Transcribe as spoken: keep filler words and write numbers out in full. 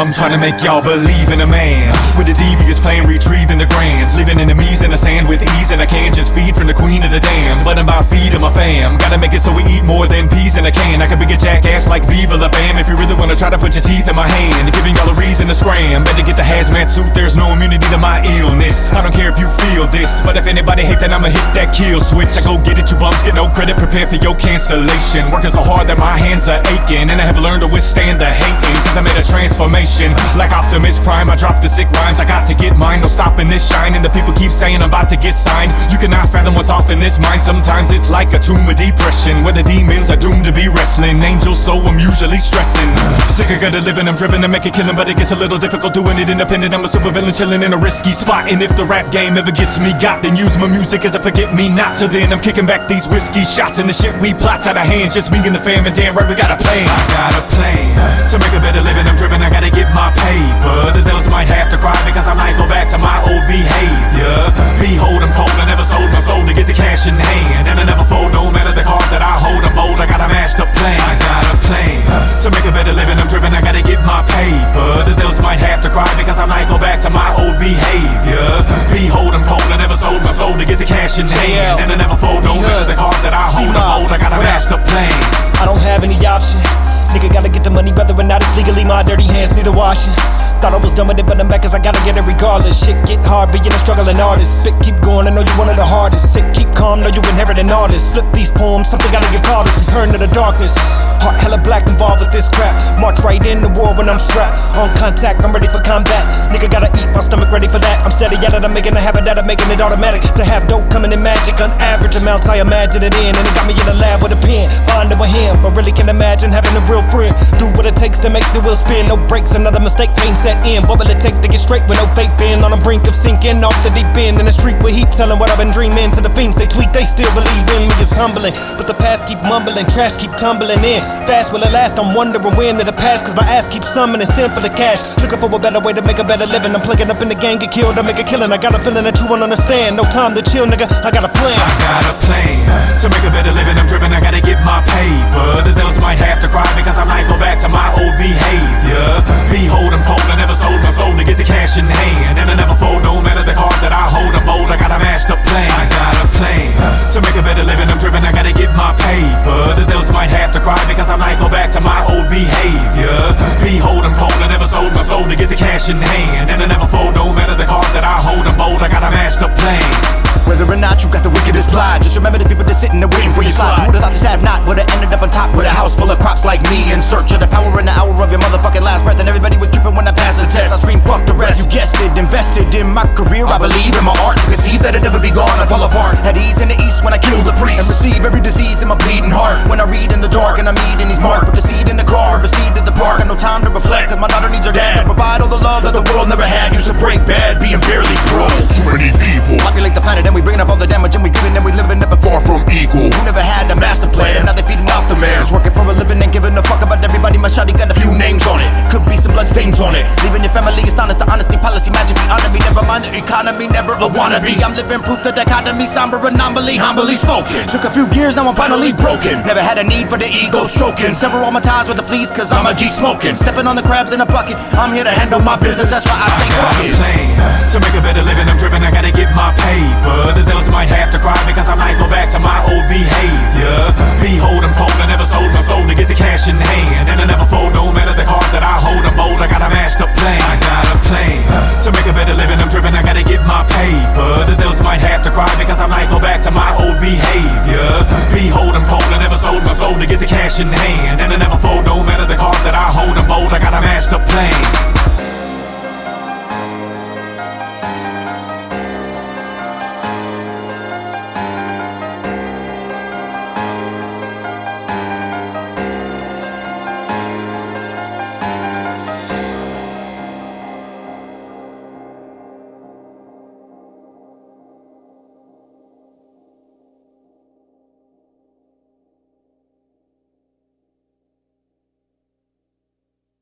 I'm trying to make y'all believe in a man with a devious plan, retrieving the grands, living enemies in the sand with ease, and I can't just feed from the queen of the dam, but I'm about feeding my fam. Gotta make it so we eat more than peas in a can. I could be a jackass like Viva La Bam if you really wanna try to put your teeth in my hand, giving y'all a reason to scram. Better get the hazmat suit, there's no immunity to my illness. I don't care if you feel this, but if anybody hate, then I'ma hit that kill switch. I go get it, you bums get no credit, prepare for your cancellation. Working so hard that my hands are aching, and I have learned to withstand the hating, cause I made a transformation like Optimus Prime. I dropped the sick rhymes, I got to get mine. No stopping this shine, and the people keep saying I'm about to get signed. You cannot fathom what's off in this mind. Sometimes it's like a tomb of depression, where the demons are doomed to be wrestling angels, so I'm usually stressing. Sick of gotta living, I'm driven to make a killing, but it gets a little difficult doing it independent. I'm a super villain chilling in a risky spot, and if the rap game ever gets me got, then use my music as a forget me not. Till then I'm kicking back these whiskey shots, and the shit we plot's out of hand. Just me and the fam, and damn right we got a plan. I got a plan to make a better living. I'm driven, I gotta get my paper. The devils might have to cry because I might go back to my old behavior. Behold, I'm cold, I never sold my soul to get the cash in hand, and I never fold no matter the cards that I hold. I'm bold, I got a master plan. I got a plan to make a better living. I'm driven, I gotta get my paper. The devils might have to cry because I might go back to my old behavior. Behold, I'm cold, I never sold my soul to get the cash in hand, and I never fold no matter the cards that I hold. I'm bold, I got a master plan. I don't have any option. Nigga gotta get the money whether or not it's legally. My dirty hands need a washing. Thought I was done with it, but I'm back cause I gotta get it regardless. Shit get hard, being a struggling artist. Spit keep going, I know you one of the hardest. Sick, keep calm, know you inherit an artist. Flip these poems, something gotta get called. Return to the darkness. Heart hella black, involved with this crap. March right in the war when I'm strapped. On contact, I'm ready for combat. Nigga gotta eat, my stomach ready for that. I'm steady at it, I'm making a habit that I'm making it automatic. To have dope coming in magic, on average amounts I imagine it in. And it got me in the lab with a pen, bonding with him. But really can imagine having a real friend. Do what it takes to make the wheel spin. No breaks, another mistake, pain set in. What will it take to get straight with no fake pin? On the brink of sinking off the deep end. In the street with heat, telling what I've been dreaming. To the fiends, they tweet, they still believe in me. It's humbling, but the past keep mumbling. Trash keep tumbling in. Fast will it last? I'm wondering when to the past, cause my ass keeps summoning sin for the cash. Looking for a better way to make a better living. I'm plugging up in the gang, get killed, I make a killing. I got a feeling that you won't understand. No time to chill, nigga, I got a plan. I got a plan to make a better living. I'm driven, I gotta get my paper. The devils might have to cry because I might go back to my old behavior. Behold, I'm cold, I never sold my soul to get the cash in hand, and I never fold no matter the cards that I hold. I'm bold, I got a master plan. I got a plan to make a better living. I'm driven, I gotta get my paper. The devils might have to cry because I might go back to my old behavior. Behold, I'm cold, I never sold my soul to get the cash in hand, and I never fold no matter the cards that I hold. I'm bold, I got a master plan. Whether or not you got the wickedest plot, just remember the people that's sitting there waiting for your slot. Who would've thought this have not, would've ended up on top with a house full of crops like me, in search of the power in the hour of your motherfucking last breath. And everybody was tripping when I passed the test. I screamed fuck the rest. You guessed it, invested in my career. I believe in my art. You can see that it never be gone. I fall apart at ease in the east when I kill the priest, and receive every disease in my bleeding heart. When I read in the dark and I'm eating these marks, put the seed in the car and proceed to the park. Got no time to reflect, cause my daughter needs her dad to provide all the love that the world never had. Used to break bad, being barely pro. Too many people Populate the planet and we bringing up all the damage, and we giving and we living never far from equal. Who never had a master plan, and now they feeding off the mares. Working for a living and giving a fuck about everybody. My shawty got a few names on it, could be some blood stains on it. Leaving your family astonished, the honesty, policy, magically honor me. Never mind the economy, never a wannabe. I'm living proof the dichotomy, somber anomaly, humbly spoken. Took a few years, now I'm finally broken. Never had a need for the ego stroking. Sever all my ties with the fleas, cause I'm a G smoking. Stepping on the crabs in a bucket, I'm here to handle my business, that's why I say fuck it. To make a better living, I'm driven, I gotta get my paper. The devils might have to cry because I might go back to my old behavior. Behold, I'm cold, I never sold my soul to get the cash in hand, and I never fold no matter the cards that I hold. I'm bold, I got a master plan. I got a plan to make a better living. I'm driven, I gotta get my paper. The devils might have to cry because I might go back to my old behavior. Behold, I'm cold, I never sold my soul to get the cash in hand, and I never fold no matter the cards that I hold. I'm bold, I got a master plan.